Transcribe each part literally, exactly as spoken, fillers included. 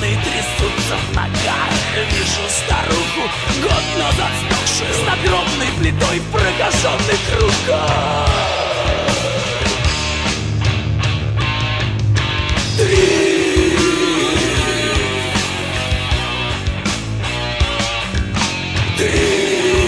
Пацаны трясутся в ногах. Вижу старуху, год назад сдохшую, с надгробной плитой в прокаженных руках. Три. Три.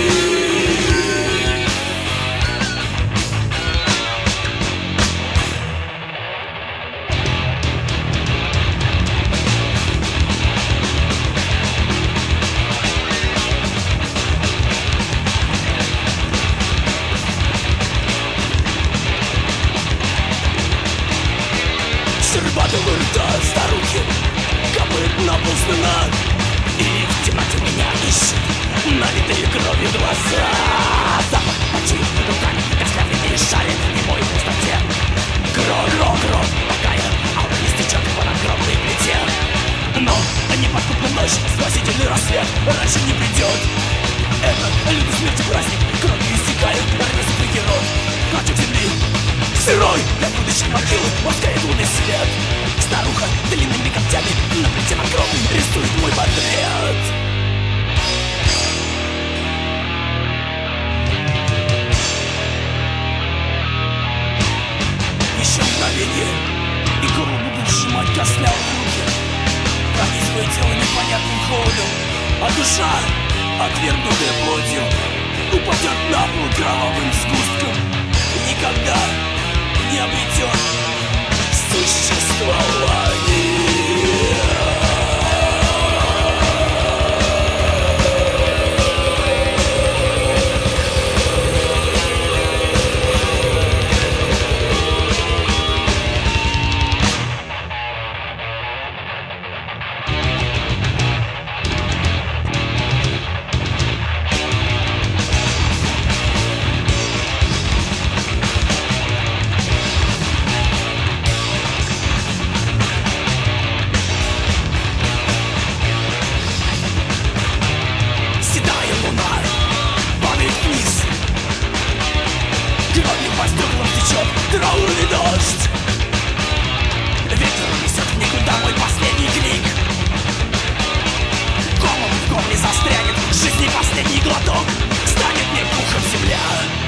Щербатого рта старухи капает на пол стена, и в темноте меня ищут налитые кровью глаза. Запах мочи руками, костлявые шарит в немой пустоте. Кровь, кровь, кровь, такая, а он не стечет по надгробной плите. Но неподкупная ночь, спасительный рассвет раньше не придет. Это люди смерти праздник, кровью истекают, рвется герой. Клочок земли сырой, для будущих могилы ласкает лунный свет. Старуха длинными когтями на плите надгробной рисует мой портрет. Еще мгновение, и гору будут сжимать костлявые руки. Пронизывая тело непонятным холодом, а душа, отвергнутая плотью, упадет на пол кровавым сгустком. Никогда не обретет существование. Траурный дождь. Ветер несет в никуда мой последний крик. Комом в горле застрянет жизни последний глоток. Станет мне пухом земля.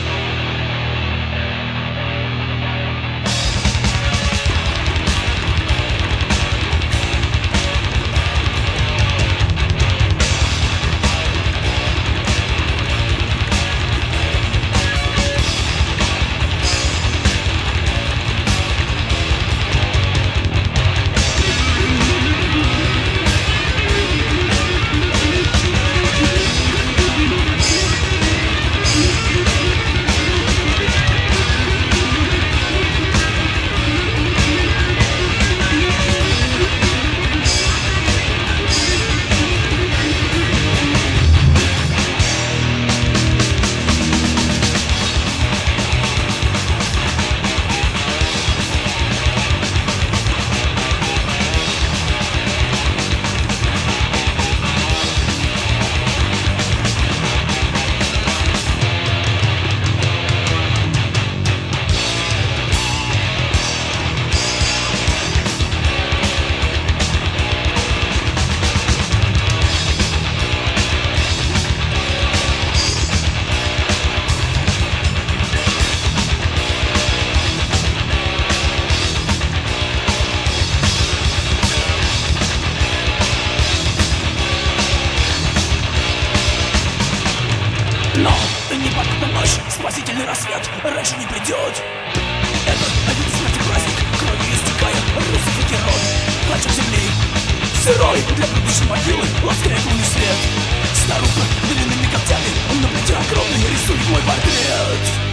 Но непонятная ночь, спасительный рассвет раньше не придет. Это один смерти праздник, кровью истекает, русский герой. Клочок земли сырой, для будущей могилы ласкает лунный свет. Старуха длинными когтями на плите огромной рисует мой портрет.